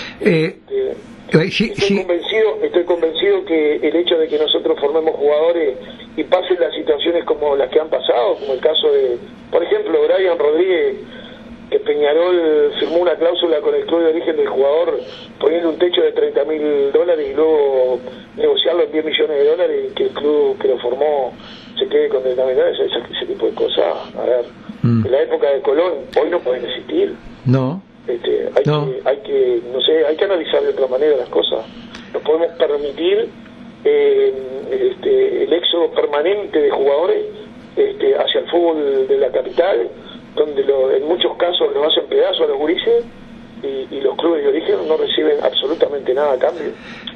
Eh, este, sí, estoy, sí. convencido, estoy convencido que el hecho de que nosotros formemos jugadores y pasen las situaciones como las que han pasado, como el caso de, por ejemplo, Brian Rodríguez, que Peñarol firmó una cláusula con el club de origen del jugador poniendo un techo de treinta mil dólares y luego negociarlo en diez millones de dólares y que el club que lo formó se quede con treinta mil dólares, ese, ese tipo de cosas. A ver, mm. en la época de Colón hoy no pueden existir. No. Este, hay, no. Que, hay que, no sé, hay que analizar de otra manera las cosas. No podemos permitir eh, este, el éxodo permanente de jugadores este, hacia el fútbol de la capital, donde lo, en muchos casos los hacen pedazos a los gurises y, y los clubes de origen no reciben absolutamente nada a cambio.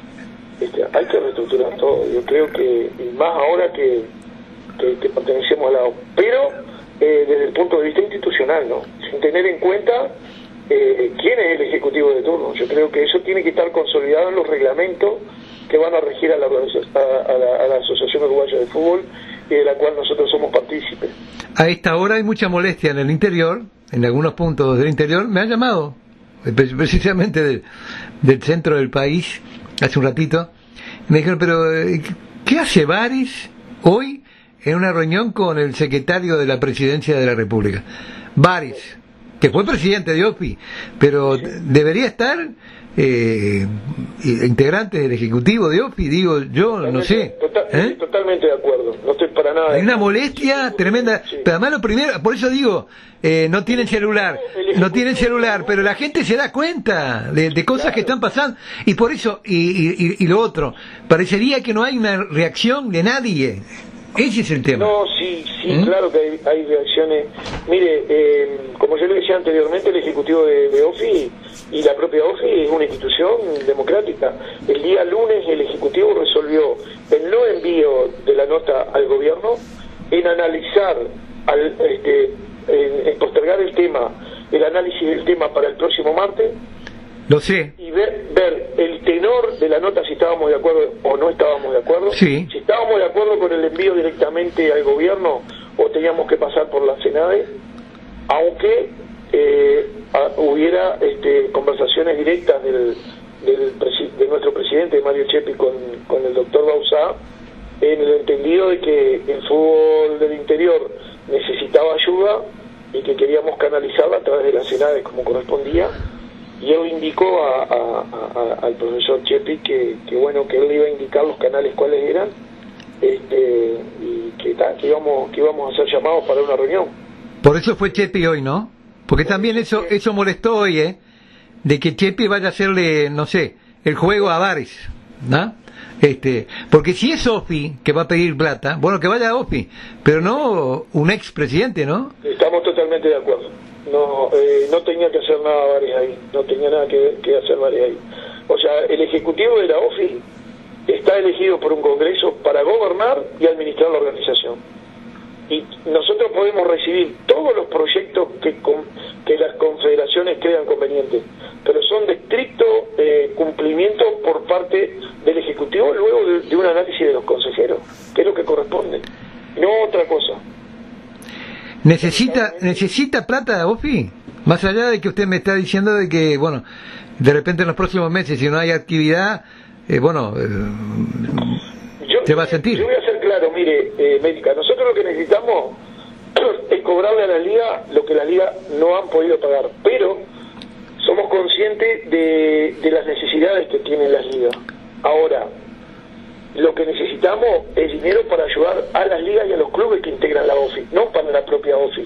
Este, hay que reestructurar todo, yo creo que, y más ahora que, que, que pertenecemos a la O F, pero eh, desde el punto de vista institucional, ¿no? Sin tener en cuenta eh, quién es el ejecutivo de turno. Yo creo que eso tiene que estar consolidado en los reglamentos que van a regir a la, a, a la, a la Asociación Uruguaya de Fútbol, y de la cual nosotros somos partícipes. A esta hora hay mucha molestia en el interior, en algunos puntos del interior. Me han llamado, precisamente del, del centro del país, hace un ratito. Me dijeron, pero ¿qué hace Baris hoy en una reunión con el secretario de la Presidencia de la República? Baris, que fue presidente de O F I, pero sí. debería estar eh, integrante del Ejecutivo de O F I, digo yo, totalmente, no sé. Total, ¿eh? Totalmente de acuerdo, no estoy para nada. Hay una molestia sí, tremenda, sí. Pero además lo primero, por eso digo, eh, no tienen celular, no tienen celular, pero la gente se da cuenta de, de cosas claro. que están pasando, y por eso, y, y, y lo otro, parecería que no hay una reacción de nadie. Ese es el tema. No, sí, sí, ¿Eh? claro que hay, hay reacciones. Mire, eh, como yo le decía anteriormente, el Ejecutivo de, de O F I y la propia O F I es una institución democrática. El día lunes el Ejecutivo resolvió el no envío de la nota al gobierno, en analizar, al, este, en, en postergar el tema, el análisis del tema para el próximo martes. Lo sé. Y ver, ver el tenor de la nota, si estábamos de acuerdo o no estábamos de acuerdo. Sí. Si estábamos de acuerdo con el envío directamente al gobierno o teníamos que pasar por la Senade, aunque eh, a, hubiera este, conversaciones directas del, del de nuestro presidente Mario Chepi con, con el doctor Bauzá, en el entendido de que el fútbol del interior necesitaba ayuda y que queríamos canalizarla a través de la Senade como correspondía. Y él indicó a, a, a, al profesor Chepi que, que bueno, que él le iba a indicar los canales cuáles eran, este, y que, ta, que íbamos que íbamos a hacer llamados para una reunión. Por eso fue Chepi hoy, ¿no? Porque también eso eso molestó hoy, ¿eh? De que Chepi vaya a hacerle, no sé, el juego a Bares, ¿no? Este, porque si es Ofi que va a pedir plata, bueno, que vaya a Ofi, pero no un expresidente, ¿no? Estamos totalmente de acuerdo. No eh, no tenía que hacer nada Bares ahí, no tenía nada que, que hacer Bares ahí. O sea, el ejecutivo de la Ofi está elegido por un congreso para gobernar y administrar la organización. Y nosotros podemos recibir todos los proyectos que, con, que las confederaciones crean convenientes, pero son de estricto eh, cumplimiento por parte del Ejecutivo luego de, de un análisis de los consejeros, que es lo que corresponde, no otra cosa. ¿Necesita necesita plata, Ofi? Más allá de que usted me está diciendo de que, bueno, de repente en los próximos meses, si no hay actividad, eh, bueno, eh, yo, se va a sentir. Yo voy a ser claro, mire, eh, médica, nosotros lo que necesitamos es cobrarle a la liga lo que la liga no han podido pagar, pero somos conscientes de, de las necesidades que tienen las ligas. Ahora, lo que necesitamos es dinero para ayudar a las ligas y a los clubes que integran la OFI, no para la propia OFI.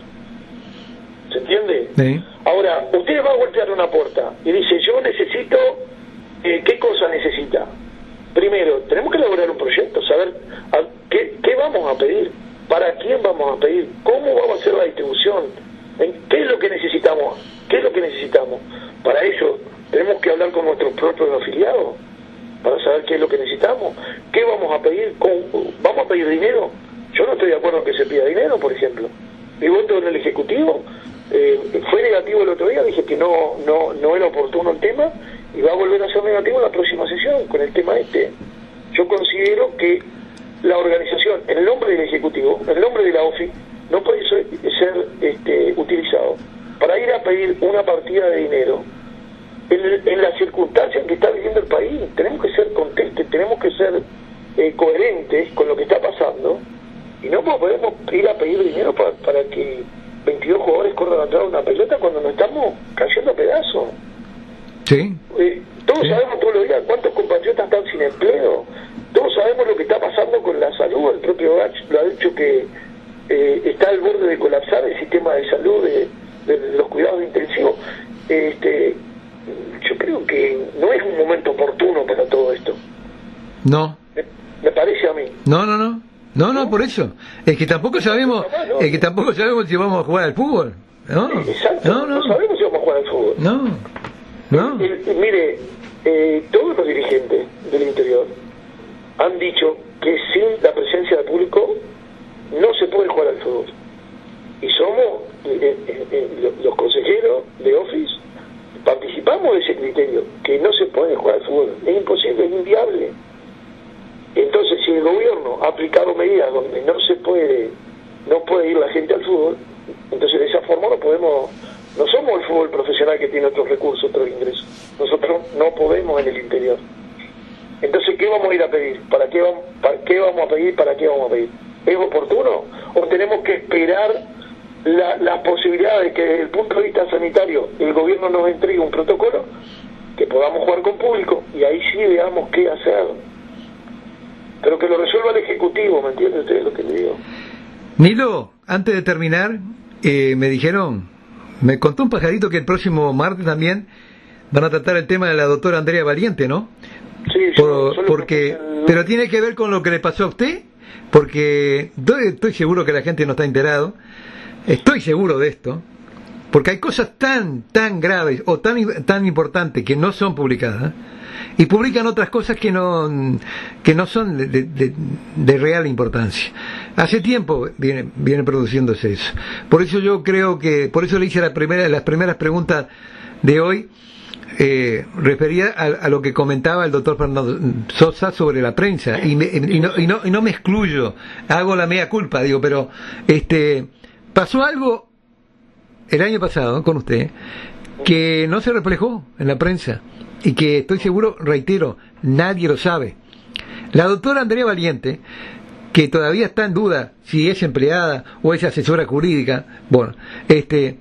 ¿Se entiende? Sí. Ahora, usted va a golpear una puerta y dice, yo necesito, eh, ¿qué cosa necesita? Primero, tenemos que elaborar un proyecto, saber a, qué, qué vamos a pedir, para quién vamos a pedir, cómo vamos a hacer la distribución, en qué es lo que necesitamos, qué es lo que necesitamos. Para eso tenemos que hablar con nuestros propios afiliados, para saber qué es lo que necesitamos, qué vamos a pedir, cómo, vamos a pedir dinero. Yo no estoy de acuerdo en que se pida dinero, por ejemplo. Mi voto en el Ejecutivo eh, fue negativo el otro día, dije que no, no, no era oportuno el tema, y va a volver a ser negativo en la próxima sesión con el tema este. Yo considero que la organización, en el nombre del Ejecutivo, en el nombre de la OFI, no puede ser, ser este, utilizado para ir a pedir una partida de dinero en, en las circunstancias en que está viviendo el país. Tenemos que ser contestes, tenemos que ser eh, coherentes con lo que está pasando, y no podemos ir a pedir dinero para, para que veintidós jugadores corran atrás de una pelota cuando nos estamos cayendo a pedazos. Sí. Eh, todos sí. sabemos todos los días cuántos compatriotas están sin empleo, todos sabemos lo que está pasando con la salud. El propio Gach lo ha dicho que eh, está al borde de colapsar el sistema de salud de, de los cuidados intensivos. Este, yo creo que no es un momento oportuno para todo esto. No. Me, me parece a mí. No, no, no. No, no, por eso. Es que tampoco sabemos, no, es que tampoco sabemos si vamos a jugar al fútbol. No. Exacto. No, no. No sabemos si vamos a jugar al fútbol. No. No. El, el, mire, eh, todos los dirigentes del interior han dicho que sin la presencia del público no se puede jugar al fútbol. Y somos, eh, eh, eh, los consejeros de Office, participamos de ese criterio, que no se puede jugar al fútbol. Es imposible, es inviable. Entonces, si el gobierno ha aplicado medidas donde no se puede, no puede ir la gente al fútbol, entonces de esa forma no podemos, no somos el fútbol profesional que tiene otros recursos, otros ingresos. Nosotros no podemos en el interior. Entonces, ¿qué vamos a ir a pedir? ¿Para qué vamos, para qué vamos a pedir? ¿Para qué vamos a pedir? ¿Es oportuno? ¿O tenemos que esperar la, las posibilidades de que desde el punto de vista sanitario el gobierno nos entregue un protocolo, que podamos jugar con público, y ahí sí veamos qué hacer? Pero que lo resuelva el Ejecutivo, ¿me entiende usted lo que le digo? Nilo, antes de terminar, eh, me dijeron, me contó un pajarito que el próximo martes también van a tratar el tema de la doctora Andrea Valiente, ¿no? Sí, Por, yo, yo porque, el... pero tiene que ver con lo que le pasó a usted, porque estoy, estoy seguro que la gente no está enterado, estoy seguro de esto, porque hay cosas tan, tan graves o tan, tan importantes que no son publicadas, y publican otras cosas que no que no son de, de, de real importancia. Hace tiempo viene viene produciéndose eso. Por eso yo creo que, por eso le hice la primera, las primeras preguntas de hoy, eh, refería a, a lo que comentaba el doctor Fernando Sosa sobre la prensa, y, me, y, no, y, no, y no me excluyo, hago la mea culpa, digo, pero este pasó algo el año pasado con usted que no se reflejó en la prensa, y que estoy seguro, reitero, nadie lo sabe. La doctora Andrea Valiente, que todavía está en duda si es empleada o es asesora jurídica, bueno, este,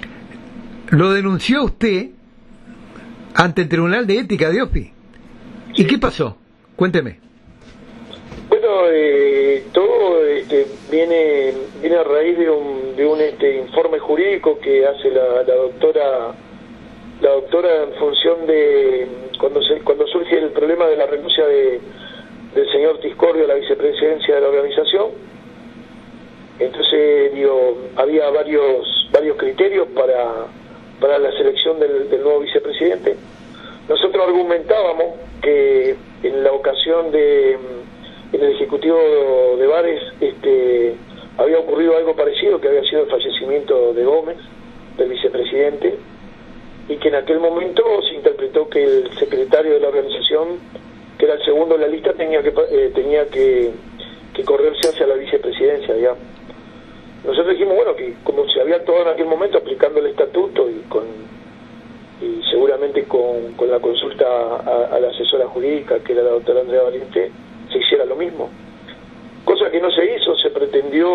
lo denunció usted ante el Tribunal de Ética de Ofi. ¿Y qué pasó? Cuénteme. Bueno, eh, todo este, viene viene a raíz de un, de un este informe jurídico que hace la, la doctora la doctora en función de cuando se, cuando surge el problema de la renuncia de, del señor Tiscordio a la vicepresidencia de la organización. Entonces, digo, había varios varios criterios para para la selección del, del nuevo vicepresidente. Nosotros argumentábamos que en la ocasión de en el ejecutivo de Bares este había ocurrido algo parecido, que había sido el fallecimiento de Gómez, del vicepresidente, y que en aquel momento se interpretó que el secretario de la organización, que era el segundo en la lista, tenía que eh, tenía que, que correrse hacia la vicepresidencia, digamos. Nosotros dijimos, bueno, que como se había actuado en aquel momento aplicando el estatuto y con y seguramente con, con la consulta a, a la asesora jurídica, que era la doctora Andrea Valiente, se hiciera lo mismo. Cosa que no se hizo, se pretendió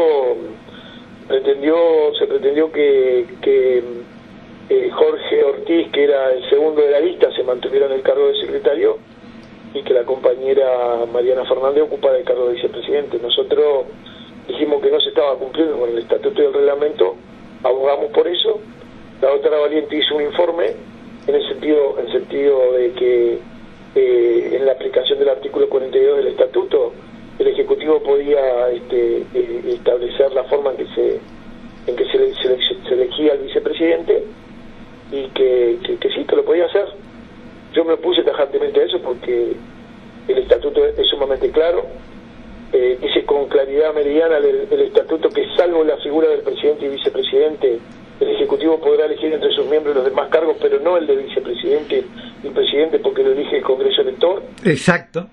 pretendió se pretendió que, que eh, Jorge Ortiz, que era el segundo de la lista, se mantuviera en el cargo de secretario y que la compañera Mariana Fernández ocupara el cargo de vicepresidente. Nosotros dijimos que no se estaba cumpliendo con el estatuto y el reglamento, abogamos por eso. La doctora Valiente hizo un informe en el sentido en sentido de que eh, en la aplicación del artículo cuarenta y dos del estatuto el Ejecutivo podía este, eh, establecer la forma en que se en que se, le, se, se elegía al vicepresidente y que, que, que sí, que lo podía hacer. Yo me opuse tajantemente a eso porque el estatuto es, es sumamente claro, eh, dice con claridad meridiana el, el estatuto que salvo la figura del presidente y vicepresidente, el Ejecutivo podrá elegir entre sus miembros los demás cargos, pero no el de vicepresidente y presidente, porque lo elige el Congreso Elector. Exacto.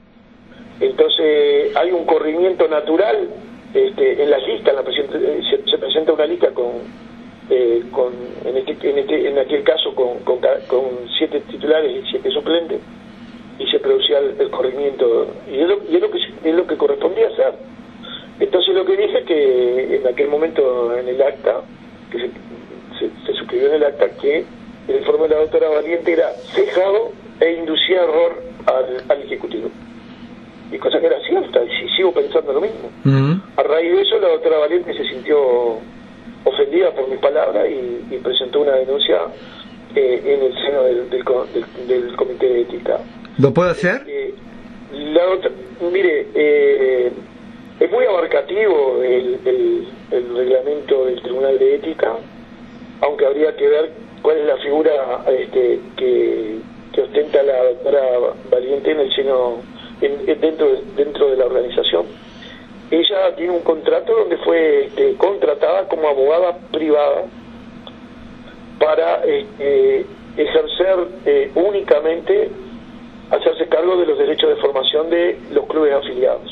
Entonces hay un corrimiento natural este, en las listas. La se, se presenta una lista con, eh, con en, este, en, este, en aquel caso con, con, con siete titulares y siete suplentes, y se producía el, el corrimiento, y es lo, y es lo que es lo que correspondía hacer. Entonces lo que dije que en aquel momento en el acta, que se, se, se suscribió en el acta, que el informe de la doctora Valiente era cejado e inducía error al, al Ejecutivo. Y cosa que era cierta, y sigo pensando lo mismo. Uh-huh. A raíz de eso la doctora Valiente se sintió ofendida por mi palabra y, y presentó una denuncia eh, en el seno del, del, del, del Comité de Ética. ¿Lo puede hacer? Eh, la doctora, mire, eh, es muy abarcativo el, el, el reglamento del Tribunal de Ética, aunque habría que ver cuál es la figura este, que, que ostenta la doctora Valiente en el seno En, en dentro de, dentro de la organización. Ella tiene un contrato donde fue este, contratada como abogada privada para este, ejercer eh, únicamente, hacerse cargo de los derechos de formación de los clubes afiliados.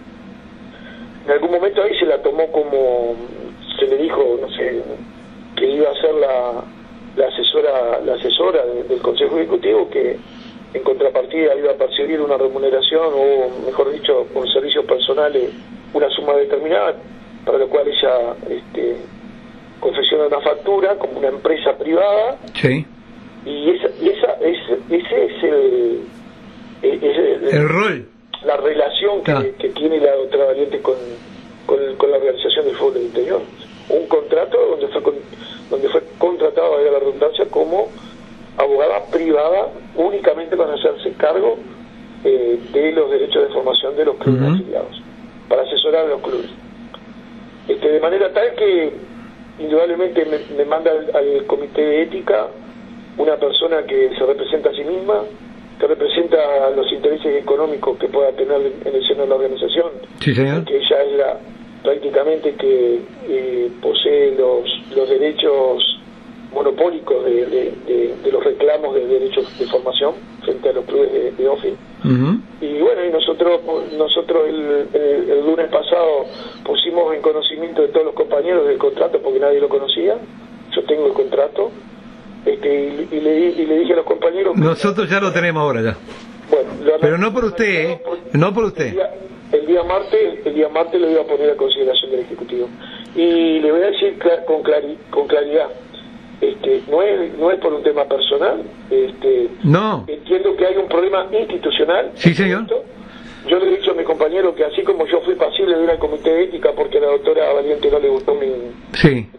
En algún momento ahí se la tomó como, se le dijo, no sé, que iba a ser la, la asesora la asesora de, del Consejo Ejecutivo, que en contrapartida iba a percibir una remuneración o, mejor dicho, por servicios personales, una suma determinada, para lo cual ella este, confecciona una factura como una empresa privada. Sí. Y esa, y esa es, ese es el, es el, el rol, la relación que, ah. que tiene la doctora Valiente con, con, con la organización del fútbol del interior. Un contrato donde fue con, donde fue contratado, a la redundancia, como abogada privada únicamente para hacerse cargo eh, de los derechos de formación de los clubes uh-huh. afiliados, para asesorar a los clubes. Este, de manera tal que indudablemente me, me manda al, al Comité de Ética una persona que se representa a sí misma, que representa los intereses económicos que pueda tener en el seno de la organización. Sí, señor. Que ella es la prácticamente que eh, posee los, los derechos monopólicos de, de, de, de los reclamos de derechos de formación frente a los clubes de, de OFI. Uh-huh. Y bueno, y nosotros nosotros el, el, el lunes pasado pusimos en conocimiento de todos los compañeros del contrato, porque nadie lo conocía. Yo tengo el contrato, este, y, y, le, y le dije a los compañeros... Nosotros ya lo tenemos ahora ya. Bueno, pero no por usted, ¿eh? No por usted. El día, el día martes el día martes lo iba a poner a consideración del Ejecutivo. Y le voy a decir cl- con, clari- con claridad, Este, no es no es por un tema personal, este, no. Entiendo que hay un problema institucional. Sí, señor. Yo le he dicho a mi compañero que así como yo fui pasible de ir al Comité de Ética porque a la doctora Valiente no le gustó mi, sí.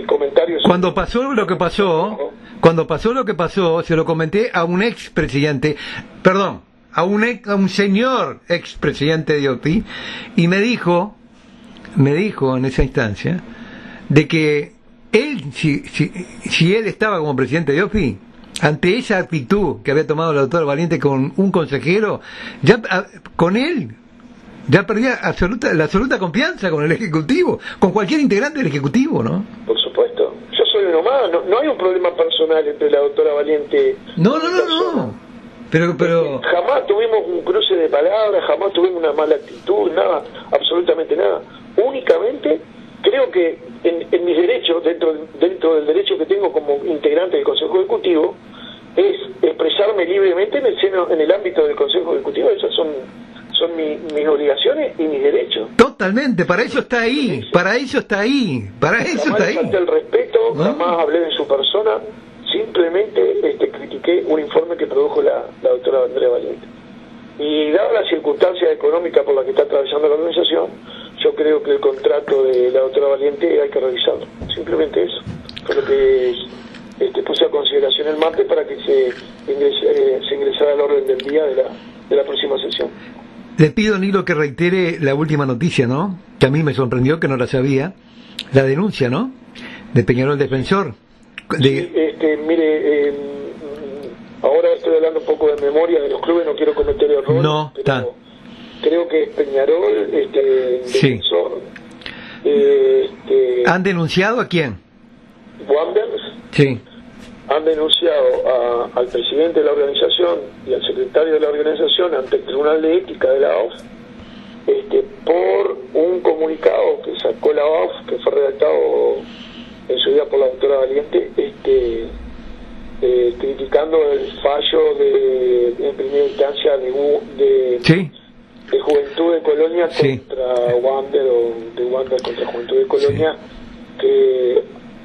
comentarios... Cuando pasó lo que pasó, cuando pasó lo que pasó, se lo comenté a un ex presidente, perdón, a un ex, a un señor ex presidente de O P I, y me dijo, me dijo en esa instancia, de que él, si, si, si él estaba como presidente de O P I, ante esa actitud que había tomado la doctora Valiente con un consejero, ya a, con él ya perdía absoluta, la absoluta confianza con el Ejecutivo, con cualquier integrante del Ejecutivo, ¿no? Por supuesto. Yo soy uno más. No, no hay un problema personal entre la doctora Valiente... No, no, no, no. Pero, pero... Jamás tuvimos un cruce de palabras, jamás tuvimos una mala actitud, nada, absolutamente nada. Únicamente creo que en, en mis derechos, dentro, dentro del derecho que tengo como integrante del Consejo Ejecutivo, es expresarme libremente en el seno, en el ámbito del Consejo Ejecutivo. Esas son... son mi, mis obligaciones y mis derechos. Totalmente, para eso está ahí, para eso está ahí, para eso jamás está ahí. Falté el respeto, ¿no? Jamás hablé de su persona, simplemente este, critiqué un informe que produjo la, la doctora Andrea Valiente. Y dada la circunstancia económica por la que está atravesando la organización, yo creo que el contrato de la doctora Valiente hay que revisarlo. Simplemente eso. Fue lo que este, puse a consideración el martes para que se, ingrese, eh, se ingresara al orden del día de la, de la próxima sesión. Le pido, Nilo, que reitere la última noticia, ¿no? Que a mí me sorprendió, que no la sabía. La denuncia, ¿no? De Peñarol Defensor. De... Sí, este, mire, eh, ahora estoy hablando un poco de memoria de los clubes, no quiero cometer errores. No, está. Creo que es Peñarol, este, Defensor. Sí. Eh, este, ¿Han denunciado a quién? Wanderers. Sí. Han denunciado a, al presidente de la organización y al secretario de la organización ante el Tribunal de Ética de la O F este, por un comunicado que sacó la O F, que fue redactado en su día por la doctora Valiente, este, eh, criticando el fallo de, en primera instancia de, de, ¿Sí? de Juventud de Colonia sí. contra Wander, o de Wander contra Juventud de Colonia, sí. que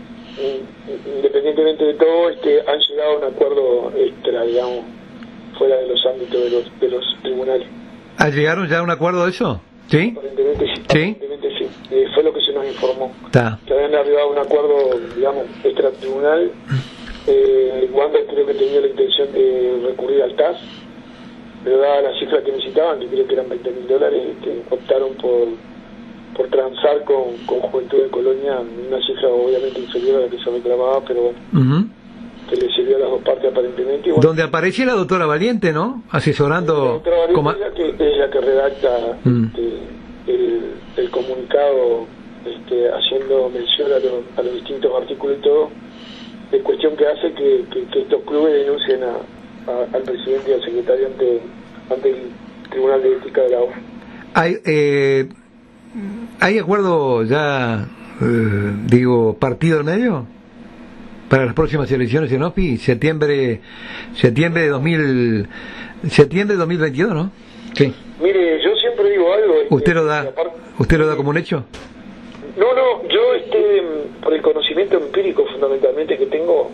independientemente de todo, este, han llegado a un acuerdo extra, digamos, fuera de los ámbitos de los, de los tribunales. ¿Ah, llegaron ya a un acuerdo de eso? ¿Sí? Aparentemente sí. ¿Sí? Aparentemente sí. Eh, fue lo que se nos informó. Está. Que habían arribado a un acuerdo, digamos, extratribunal. Eh, Wander creo que tenía la intención de recurrir al T A S, pero dada la cifra que necesitaban, que creo que eran veinte mil dólares, este, optaron por por transar con, con Juventud de Colonia, una cifra obviamente inferior a la que se reclamaba, pero bueno, uh-huh. que le sirvió a las dos partes aparentemente. Y bueno, donde aparece la doctora Valiente, ¿no? Asesorando... La doctora Valiente como... es, la que, es la que redacta uh-huh. este, el, el comunicado, este, haciendo mención a, lo, a los distintos artículos y todo, de cuestión que hace que, que, que estos clubes denuncien a, a, al presidente y al secretario ante, ante el Tribunal de Ética de la O F. Hay... Eh... ¿Hay acuerdo ya, eh, digo, partido en medio para las próximas elecciones en O P I? Septiembre, septiembre de dos mil, septiembre de dos mil veintidós, ¿no? Sí. Mire, yo siempre digo algo. Este, ¿Usted lo da? Aparte, ¿Usted lo da como un hecho? No, no. Yo, este, por el conocimiento empírico fundamentalmente que tengo,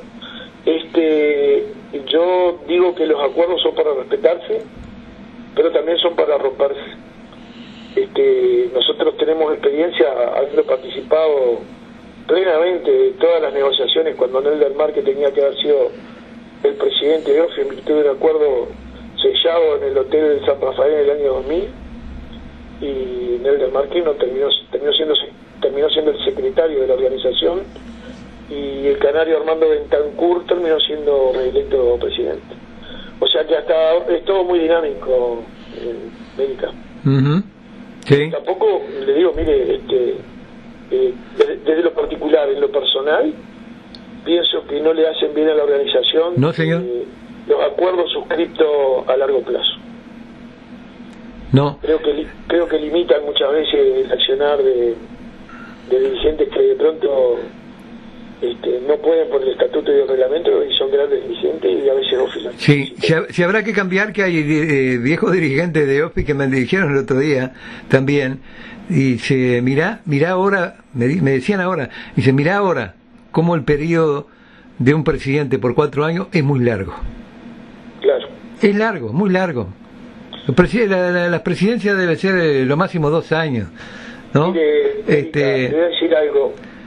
este, yo digo que los acuerdos son para respetarse, pero también son para romperse. Este, nosotros tenemos experiencia habiendo participado plenamente de todas las negociaciones cuando Nelder Marque tenía que haber sido el presidente de O F I en virtud de un acuerdo sellado en el hotel de San Rafael en el año dos mil, y Nelder Marque no terminó, terminó siendo terminó siendo el secretario de la organización, y el canario Armando Bentancur terminó siendo reelecto presidente. O sea que hasta es todo muy dinámico, eh, Médica. Uh-huh. Sí. Tampoco le digo, mire, este, eh, desde, desde lo particular, en lo personal, pienso que no le hacen bien a la organización. No, señor. Eh, los acuerdos suscritos a largo plazo. No. Creo que creo que limitan muchas veces el accionar de, de dirigentes que de pronto este, no pueden por el estatuto y el reglamento, y son grandes dirigentes y a veces ófilas. Sí, si, si habrá que cambiar, que hay eh, viejos dirigentes de O P I que me dijeron el otro día también, y dice, mirá, mirá ahora, me, me decían ahora, dice, mirá ahora cómo el periodo de un presidente por cuatro años es muy largo. Claro. Es largo, muy largo. La, la, las presidencias deben ser eh, lo máximo dos años, ¿no? Mire, este... le voy a decir algo.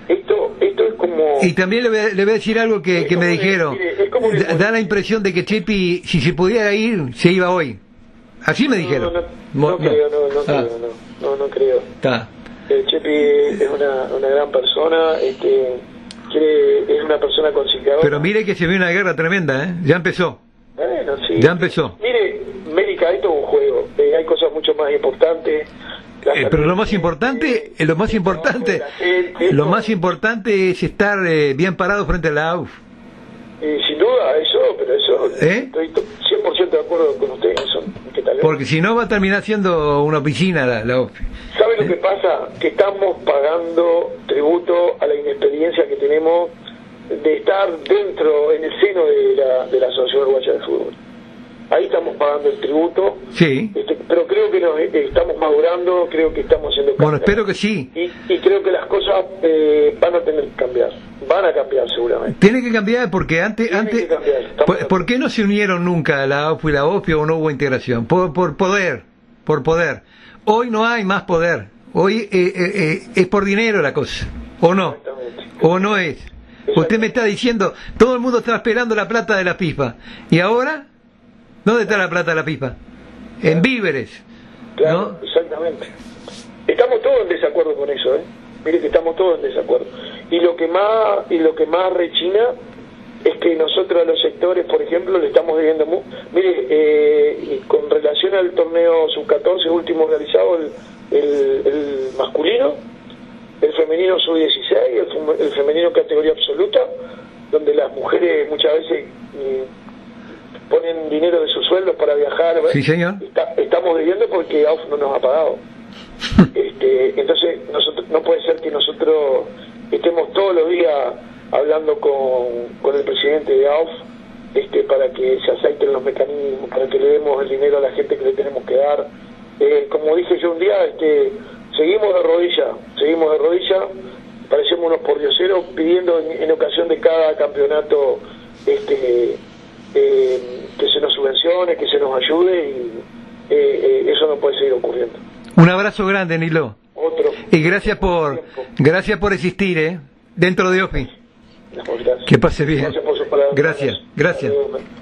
esto esto es como... Y también le voy a, le voy a decir algo que, que me dijeron. Mire, es como que- Da, da la impresión de que Chepi, si se pudiera ir, se iba hoy. Así me dijeron. No, no, no, no creo, no, no Ah, creo, no, no, no creo. está. El Chepi es una, una gran persona, este, quiere, es una persona conciliadora. Pero mire que se viene una guerra tremenda, ¿eh? Ya empezó. Bueno, sí. Ya empezó. Mire, América, esto es un juego, eh, hay cosas mucho más importantes. La Eh, pero lo más importante, eh, lo más importante, la gente, lo esto- más importante es estar eh, bien parado frente a la U F. Eh, sin duda, eso, pero eso, ¿Eh? estoy to- cien por ciento de acuerdo con usted, eso, que tal vez. Porque si no va a terminar siendo una piscina la, la U F. ¿Sabe lo que pasa? Que estamos pagando tributo a la inexperiencia que tenemos de estar dentro, en el seno de la, de la Asociación Uruguaya de Fútbol. Ahí estamos pagando el tributo, Sí. este, pero creo que nos eh, estamos madurando, creo que estamos haciendo Bueno, cambios. espero que sí. Y, y creo que las cosas eh, van a tener que cambiar, van a cambiar seguramente. Tiene que cambiar porque antes, Tiene antes, que cambiar, estamos ¿por, de por qué no se unieron nunca la U F y la O F I o no hubo integración? Por, por poder, por poder. Hoy no hay más poder. Hoy eh, eh, eh, es por dinero la cosa, ¿o no? Exactamente. ¿O no es? Usted me está diciendo, todo el mundo está esperando la plata de la pipa. ¿Y ahora? ¿Dónde está la plata de la pipa? En víveres. Claro, ¿No? exactamente. Estamos todos en desacuerdo con eso, ¿eh? Mire que estamos todos en desacuerdo. Y lo que más y lo que más rechina es que nosotros a los sectores, por ejemplo, le estamos debiendo mu- mire, eh, y con relación al torneo sub catorce último realizado, el, el, el masculino, el femenino sub dieciséis, el, fem- el femenino categoría absoluta, donde las mujeres muchas veces mm, ponen dinero de sus sueldos para viajar. ¿ves? Sí, señor. Está- estamos debiendo porque A U F no nos ha pagado. este, entonces nosotros no puede ser que nosotros estemos todos los días hablando con, con el presidente de A U F este, para que se aceiten los mecanismos, para que le demos el dinero a la gente que le tenemos que dar. Eh, como dije yo un día, este, seguimos de rodilla, seguimos de rodilla, parecemos unos pordioseros pidiendo en, en ocasión de cada campeonato este, eh, que se nos subvencione, que se nos ayude, y eh, eh, eso no puede seguir ocurriendo. Un abrazo grande, Nilo. Otro. Y gracias por, gracias por existir, ¿eh? Dentro de O F I. Gracias. Que pase bien. Gracias por sus palabras. Gracias, gracias. Adiós.